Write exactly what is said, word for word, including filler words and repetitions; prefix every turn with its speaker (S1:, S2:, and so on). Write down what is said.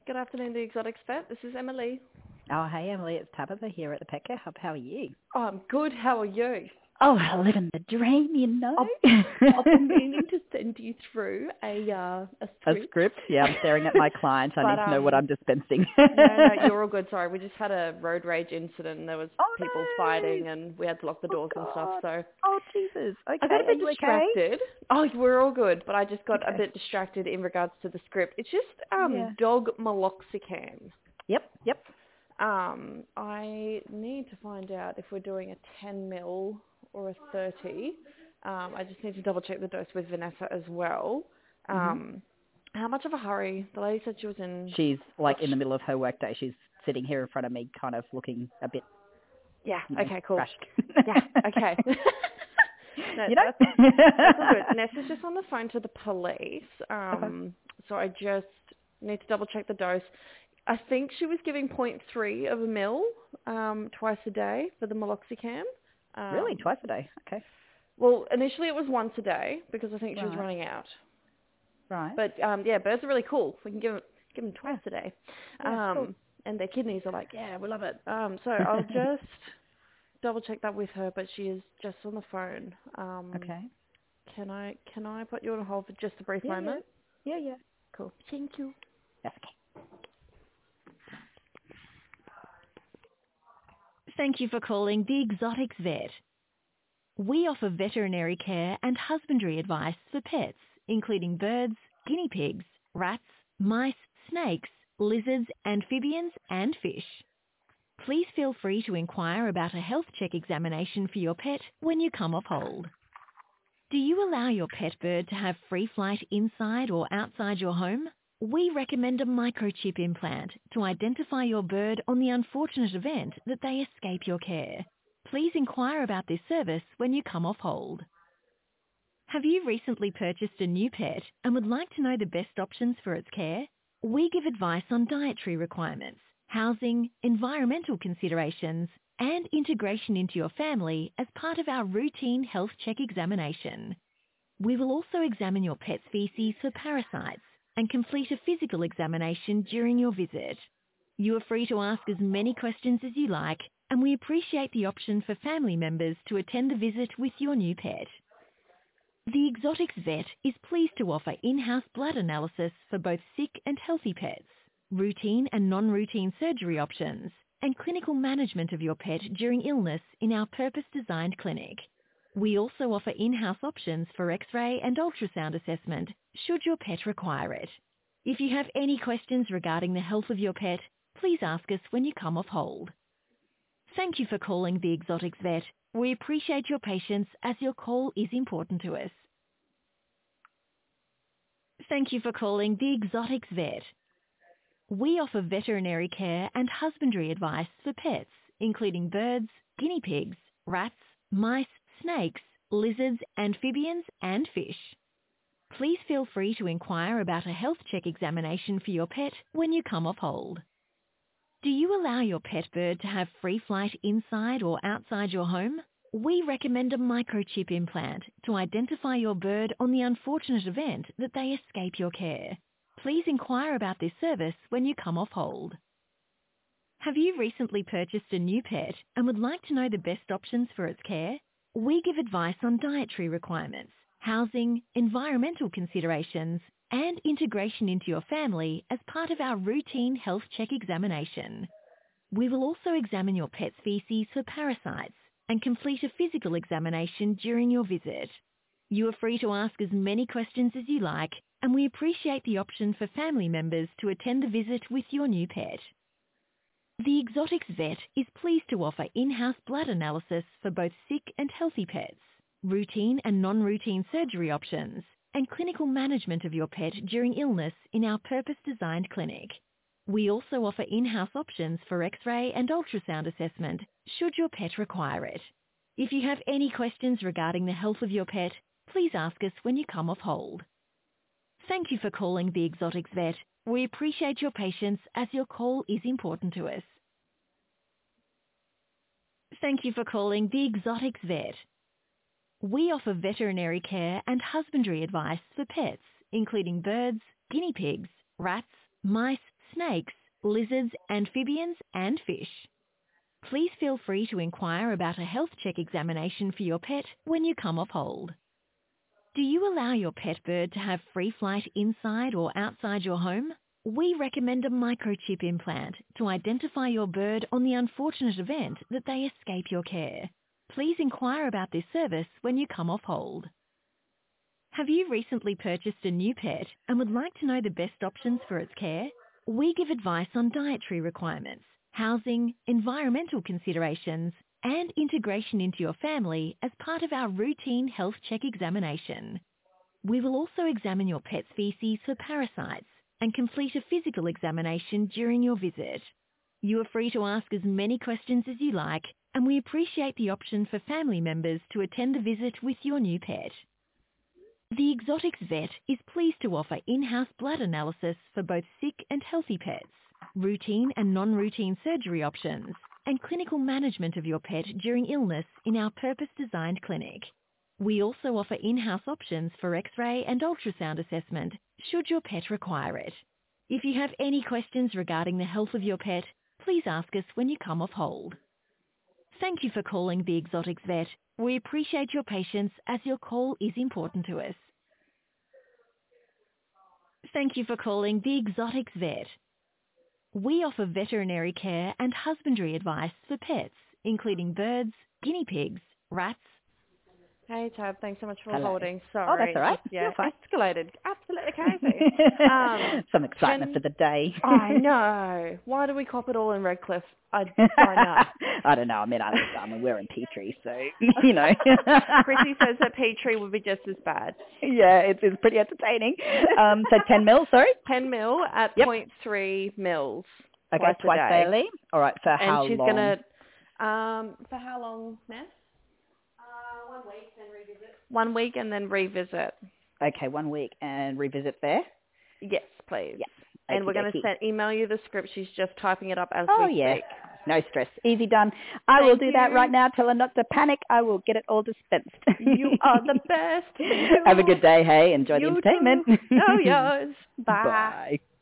S1: Good afternoon, the Exotic Vet. This is Emily.
S2: Oh, hey, Emily, it's Tabitha here at the Pet Care Hub. How are you?
S1: Oh, I'm good. How are you?
S2: Oh, living the dream, you know.
S1: I've, I've been meaning to send you through a uh, a script.
S2: A script? Yeah, I'm staring at my client. I
S1: but,
S2: need to know
S1: um,
S2: what I'm dispensing.
S1: no, no, you're all good. Sorry, we just had a road rage incident and there was
S2: Oh,
S1: people
S2: no.
S1: fighting and we had to lock the
S2: Oh,
S1: doors and stuff.
S2: God.
S1: So
S2: Oh, Jesus. Okay,
S1: I got a
S2: are
S1: bit
S2: you okay?
S1: distracted. Oh, we're all good, but I just got
S2: Okay.
S1: a bit distracted in regards to the script. It's just um
S2: Yeah.
S1: dog meloxicam.
S2: Yep, yep.
S1: Um, I need to find out if we're doing a ten mil or a thirty. Um, I just need to double check the dose with Vanessa as well. Um,
S2: hmm
S1: how much of a hurry? The lady said she was in.
S2: She's, like, in the middle of her workday. She's sitting here in front of me, kind of looking a bit,
S1: Yeah.
S2: you know,
S1: Okay. Cool.
S2: rushed.
S1: Yeah. Okay. no,
S2: You know?
S1: that's that's all good. Nessa's just on the phone to the police.
S2: Okay.
S1: Um, so I just need to double check the dose. I think she was giving zero point three of a mil um, twice a day for the meloxicam. Um,
S2: Really? Twice a day? Okay.
S1: Well, initially it was once a day because I think she was
S2: Right.
S1: running out.
S2: Right.
S1: But um, yeah, birds are really cool. We can give them, give them twice a day.
S2: Yeah, cool.
S1: Um, and their kidneys are like, yeah, we love it. Um, so I'll just double check that with her, but she is just on the phone. Um,
S2: Okay.
S1: can I can I put you on hold for just a brief
S2: Yeah, yeah.
S1: moment?
S2: Yeah, yeah.
S1: Cool. Thank you.
S2: That's okay.
S3: Thank you for calling the Exotics Vet. We offer veterinary care and husbandry advice for pets, including birds, guinea pigs, rats, mice, snakes, lizards, amphibians, and fish. Please feel free to inquire about a health check examination for your pet when you come off hold. Do you allow your pet bird to have free flight inside or outside your home? We recommend a microchip implant to identify your bird on the unfortunate event that they escape your care. Please inquire about this service when you come off hold. Have you recently purchased a new pet and would like to know the best options for its care? We give advice on dietary requirements, housing, environmental considerations, and integration into your family as part of our routine health check examination. We will also examine your pet's feces for parasites and complete a physical examination during your visit. You are free to ask as many questions as you like, and we appreciate the option for family members to attend the visit with your new pet. The Exotics Vet is pleased to offer in-house blood analysis for both sick and healthy pets, routine and non-routine surgery options, and clinical management of your pet during illness in our purpose-designed clinic. We also offer in-house options for X-ray and ultrasound assessment should your pet require it. If you have any questions regarding the health of your pet, please ask us when you come off hold. Thank you for calling the Exotics Vet. We appreciate your patience as your call is important to us. Thank you for calling the Exotics Vet. We offer veterinary care and husbandry advice for pets, including birds, guinea pigs, rats, mice, snakes, lizards, amphibians, and fish. Please feel free to inquire about a health check examination for your pet when you come off hold. Do you allow your pet bird to have free flight inside or outside your home? We recommend a microchip implant to identify your bird on the unfortunate event that they escape your care. Please inquire about this service when you come off hold. Have you recently purchased a new pet and would like to know the best options for its care? We give advice on dietary requirements, housing, environmental considerations, and integration into your family as part of our routine health check examination. We will also examine your pet's feces for parasites and complete a physical examination during your visit. You are free to ask as many questions as you like, and we appreciate the option for family members to attend the visit with your new pet. The Exotics Vet is pleased to offer in-house blood analysis for both sick and healthy pets, routine and non-routine surgery options, and clinical management of your pet during illness in our purpose-designed clinic. We also offer in-house options for X-ray and ultrasound assessment should your pet require it. If you have any questions regarding the health of your pet, please ask us when you come off hold. Thank you for calling the Exotics Vet. We appreciate your patience as your call is important to us. Thank you for calling the Exotics Vet. We offer veterinary care and husbandry advice for pets, including birds, guinea pigs, rats, mice, snakes, lizards, amphibians, and fish. Please feel free to inquire about a health check examination for your pet when you come off hold. Do you allow your pet bird to have free flight inside or outside your home? We recommend a microchip implant to identify your bird on the unfortunate event that they escape your care. Please inquire about this service when you come off hold. Have you recently purchased a new pet and would like to know the best options for its care? We give advice on dietary requirements, housing, environmental considerations, and integration into your family as part of our routine health check examination. We will also examine your pet's feces for parasites and complete a physical examination during your visit. You are free to ask as many questions as you like, and we appreciate the option for family members to attend the visit with your new pet. The Exotics Vet is pleased to offer in-house blood analysis for both sick and healthy pets, routine and non-routine surgery options, and clinical management of your pet during illness in our purpose-designed clinic. We also offer in-house options for X-ray and ultrasound assessment should your pet require it. If you have any questions regarding the health of your pet, please ask us when you come off hold. Thank you for calling the Exotics Vet. We appreciate your patience as your call is important to us. Thank you for calling the Exotics Vet. We offer veterinary care and husbandry advice for pets, including birds, guinea pigs, rats.
S1: Hey, Tab, thanks so much for
S2: Hello.
S1: holding. Sorry.
S2: Oh, that's all right.
S1: Yeah,
S2: You're fine.
S1: escalated. Absolutely crazy. um,
S2: Some excitement
S1: can-
S2: for the day.
S1: I know. Why do we cop it all in Redcliffe? I don't know.
S2: I don't know. I mean, I, I mean, we're in Petrie, so, you know.
S1: Chrissy says that Petrie would be just as bad.
S2: Yeah, it's, it's pretty entertaining. Um, so ten mil, sorry?
S1: ten mil at
S2: Yep.
S1: zero point three mils.
S2: Okay,
S1: twice,
S2: twice
S1: a day.
S2: daily. All right, for
S1: And
S2: how
S1: she's
S2: long?
S1: going to, um, for how long, Ness? Uh, one week, then revisit. One week and then revisit.
S2: Okay, one week and revisit there.
S1: Yes, please.
S2: Yeah.
S1: And we're going to
S2: Okey-dokey.
S1: send, email you the script. She's just typing it up as
S2: Oh,
S1: we
S2: yeah.
S1: speak.
S2: No stress. Easy done. I will
S1: Thank
S2: do that
S1: you.
S2: right now. Tell her not to panic. I will get it all dispensed.
S1: You are the best.
S2: Have a good day, hey. Enjoy
S1: You
S2: the entertainment.
S1: too. Oh, yours. Bye.
S2: Bye.